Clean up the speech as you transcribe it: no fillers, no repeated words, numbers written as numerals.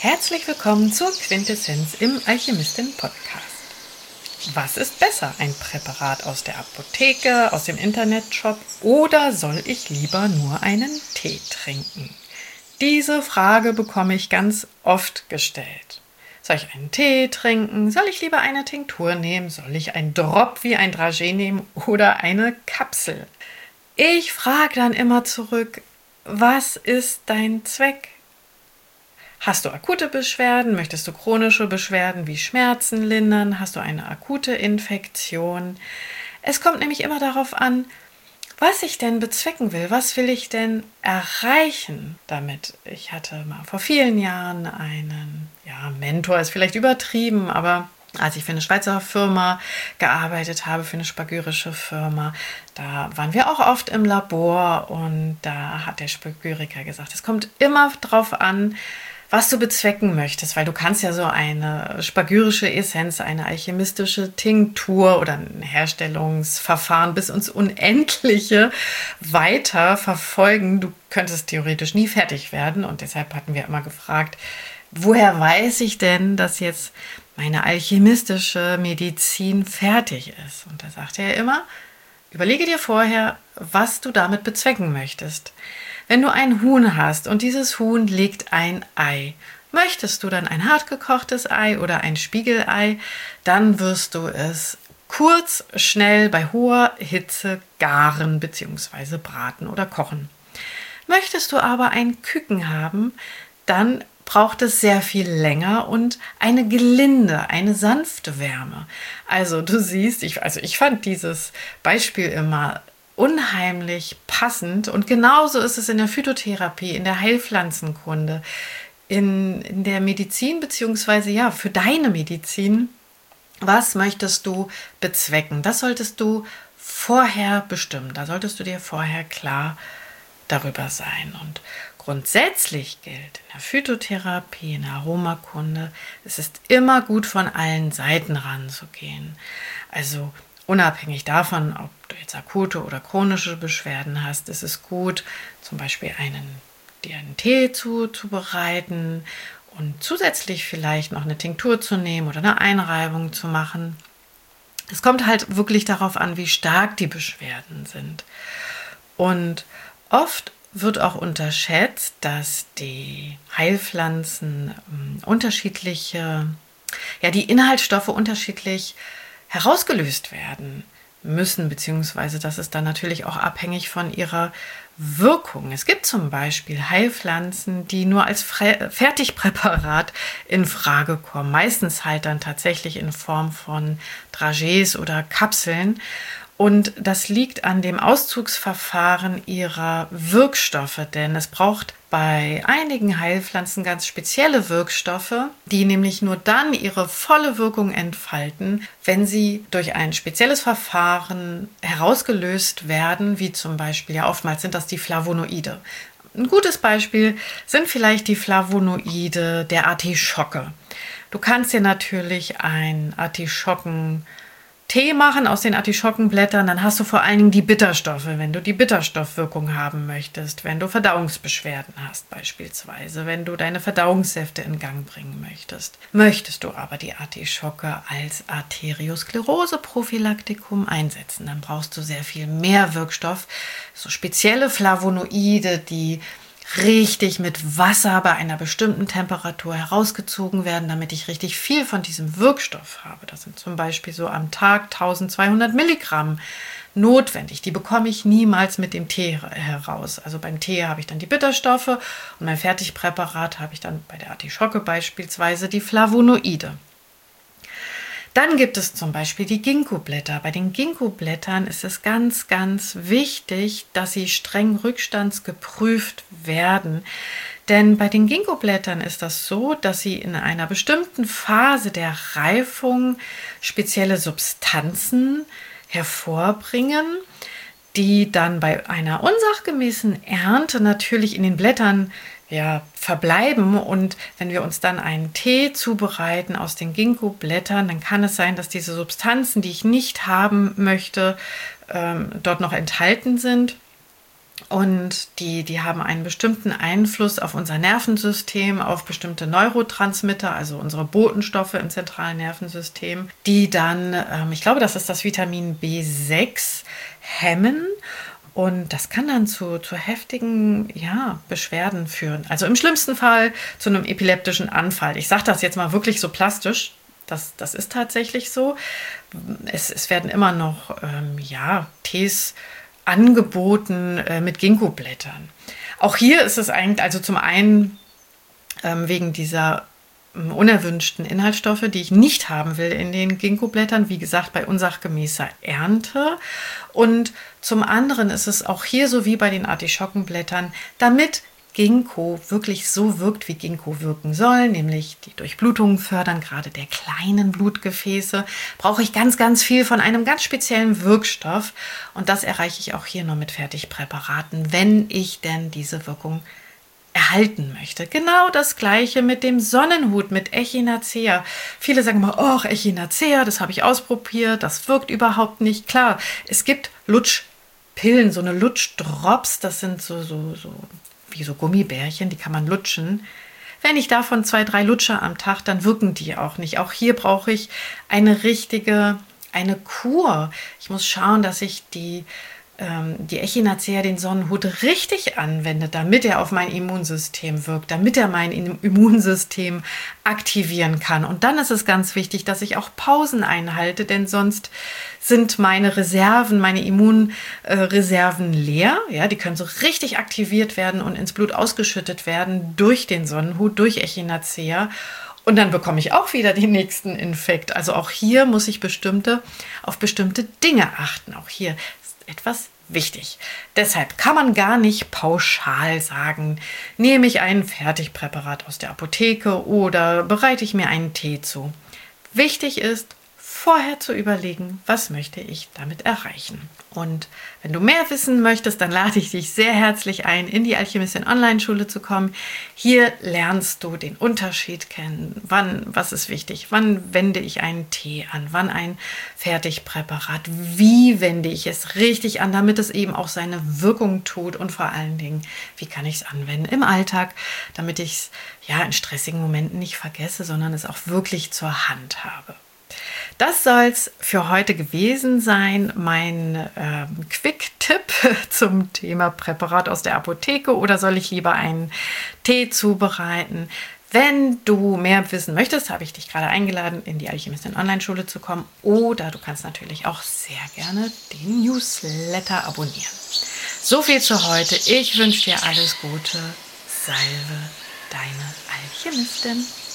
Herzlich willkommen zur Quintessenz im Alchemistin-Podcast. Was ist besser, ein Präparat aus der Apotheke, aus dem Internetshop oder soll ich lieber nur einen Tee trinken? Diese Frage bekomme ich ganz oft gestellt. Soll ich einen Tee trinken? Soll ich lieber eine Tinktur nehmen? Soll ich einen Drop wie ein Dragé nehmen oder eine Kapsel? Ich frage dann immer zurück, was ist dein Zweck? Hast du akute Beschwerden? Möchtest du chronische Beschwerden wie Schmerzen lindern? Hast du eine akute Infektion? Es kommt nämlich immer darauf an, was ich denn bezwecken will. Was will ich denn erreichen damit? Ich hatte mal vor vielen Jahren einen Mentor, ist vielleicht übertrieben, aber als ich für eine Schweizer Firma gearbeitet habe, für eine spagyrische Firma, da waren wir auch oft im Labor und da hat der Spagyriker gesagt, es kommt immer drauf an, was du bezwecken möchtest, weil du kannst ja so eine spagyrische Essenz, eine alchemistische Tinktur oder ein Herstellungsverfahren bis ins Unendliche weiter verfolgen. Du könntest theoretisch nie fertig werden und deshalb hatten wir immer gefragt, woher weiß ich denn, dass jetzt meine alchemistische Medizin fertig ist? Und da sagte er immer, überlege dir vorher, was du damit bezwecken möchtest. Wenn du ein Huhn hast und dieses Huhn legt ein Ei, möchtest du dann ein hartgekochtes Ei oder ein Spiegelei, dann wirst du es kurz, schnell bei hoher Hitze garen bzw. braten oder kochen. Möchtest du aber ein Küken haben, dann braucht es sehr viel länger und eine gelinde, eine sanfte Wärme. Also du siehst, ich fand dieses Beispiel immer unheimlich passend und genauso ist es in der Phytotherapie, in der Heilpflanzenkunde, in der Medizin beziehungsweise für deine Medizin. Was möchtest du bezwecken? Das solltest du vorher bestimmen. Da solltest du dir vorher klar darüber sein. Und grundsätzlich gilt in der Phytotherapie, in der Aromakunde, es ist immer gut, von allen Seiten ranzugehen. Also unabhängig davon, ob du jetzt akute oder chronische Beschwerden hast, ist es gut, zum Beispiel dir einen Tee zuzubereiten und zusätzlich vielleicht noch eine Tinktur zu nehmen oder eine Einreibung zu machen. Es kommt halt wirklich darauf an, wie stark die Beschwerden sind. Und oft wird auch unterschätzt, dass die Heilpflanzen die Inhaltsstoffe unterschiedlich herausgelöst werden müssen, beziehungsweise das ist dann natürlich auch abhängig von ihrer Wirkung. Es gibt zum Beispiel Heilpflanzen, die nur als Fertigpräparat in Frage kommen, meistens halt dann tatsächlich in Form von Dragés oder Kapseln. Und das liegt an dem Auszugsverfahren ihrer Wirkstoffe, denn es braucht bei einigen Heilpflanzen ganz spezielle Wirkstoffe, die nämlich nur dann ihre volle Wirkung entfalten, wenn sie durch ein spezielles Verfahren herausgelöst werden, wie zum Beispiel, oftmals sind das die Flavonoide. Ein gutes Beispiel sind vielleicht die Flavonoide der Artischocke. Du kannst dir natürlich einen Artischocken-Tee machen aus den Artischockenblättern, dann hast du vor allen Dingen die Bitterstoffe, wenn du die Bitterstoffwirkung haben möchtest, wenn du Verdauungsbeschwerden hast beispielsweise, wenn du deine Verdauungssäfte in Gang bringen möchtest. Möchtest du aber die Artischocke als Arteriosklerose-Prophylaktikum einsetzen, dann brauchst du sehr viel mehr Wirkstoff, so spezielle Flavonoide, die richtig mit Wasser bei einer bestimmten Temperatur herausgezogen werden, damit ich richtig viel von diesem Wirkstoff habe. Das sind zum Beispiel so am Tag 1200 Milligramm notwendig. Die bekomme ich niemals mit dem Tee heraus. Also beim Tee habe ich dann die Bitterstoffe und mein Fertigpräparat habe ich dann bei der Artischocke beispielsweise die Flavonoide. Dann gibt es zum Beispiel die Ginkgo-Blätter. Bei den Ginkgo-Blättern ist es ganz, ganz wichtig, dass sie streng rückstandsgeprüft werden. Denn bei den Ginkgo-Blättern ist das so, dass sie in einer bestimmten Phase der Reifung spezielle Substanzen hervorbringen, die dann bei einer unsachgemäßen Ernte natürlich in den Blättern verbleiben. Und wenn wir uns dann einen Tee zubereiten aus den Ginkgo-Blättern, dann kann es sein, dass diese Substanzen, die ich nicht haben möchte, dort noch enthalten sind. Und die haben einen bestimmten Einfluss auf unser Nervensystem, auf bestimmte Neurotransmitter, also unsere Botenstoffe im zentralen Nervensystem, die dann, ich glaube, das ist das Vitamin B6, hemmen. Und das kann dann zu heftigen Beschwerden führen. Also im schlimmsten Fall zu einem epileptischen Anfall. Ich sage das jetzt mal wirklich so plastisch. Das ist tatsächlich so. Es werden immer noch Tees angeboten mit Ginkgo-Blättern. Auch hier ist es eigentlich, also zum einen wegen dieser unerwünschten Inhaltsstoffe, die ich nicht haben will in den Ginkgo-Blättern, wie gesagt, bei unsachgemäßer Ernte. Und zum anderen ist es auch hier so wie bei den Artischockenblättern, damit Ginkgo wirklich so wirkt, wie Ginkgo wirken soll, nämlich die Durchblutung fördern, gerade der kleinen Blutgefäße, brauche ich ganz, ganz viel von einem ganz speziellen Wirkstoff. Und das erreiche ich auch hier nur mit Fertigpräparaten, wenn ich denn diese Wirkung erhalten möchte. Genau das Gleiche mit dem Sonnenhut, mit Echinacea. Viele sagen immer, oh, Echinacea, das habe ich ausprobiert, das wirkt überhaupt nicht. Klar, es gibt Lutschpillen, so eine Lutschdrops, das sind so wie so Gummibärchen, die kann man lutschen. Wenn ich davon 2, 3 lutsche am Tag, dann wirken die auch nicht. Auch hier brauche ich eine Kur. Ich muss schauen, dass ich die Echinacea, den Sonnenhut, richtig anwende, damit er auf mein Immunsystem wirkt, damit er mein Immunsystem aktivieren kann. Und dann ist es ganz wichtig, dass ich auch Pausen einhalte, denn sonst sind meine Reserven, meine Immunreserven leer. Ja, die können so richtig aktiviert werden und ins Blut ausgeschüttet werden durch den Sonnenhut, durch Echinacea. Und dann bekomme ich auch wieder den nächsten Infekt. Also auch hier muss ich auf bestimmte Dinge achten. Auch hier etwas wichtig. Deshalb kann man gar nicht pauschal sagen, nehme ich ein Fertigpräparat aus der Apotheke oder bereite ich mir einen Tee zu. Wichtig ist, vorher zu überlegen, was möchte ich damit erreichen. Und wenn du mehr wissen möchtest, dann lade ich dich sehr herzlich ein, in die Alchemistin Online-Schule zu kommen. Hier lernst du den Unterschied kennen. Was ist wichtig? Wann wende ich einen Tee an? Wann ein Fertigpräparat? Wie wende ich es richtig an, damit es eben auch seine Wirkung tut? Und vor allen Dingen, wie kann ich es anwenden im Alltag, damit ich es in stressigen Momenten nicht vergesse, sondern es auch wirklich zur Hand habe. Das soll es für heute gewesen sein, mein Quick-Tipp zum Thema Präparat aus der Apotheke oder soll ich lieber einen Tee zubereiten? Wenn du mehr wissen möchtest, habe ich dich gerade eingeladen, in die Alchemistin Online-Schule zu kommen oder du kannst natürlich auch sehr gerne den Newsletter abonnieren. So viel zu heute. Ich wünsche dir alles Gute. Salve, deine Alchemistin.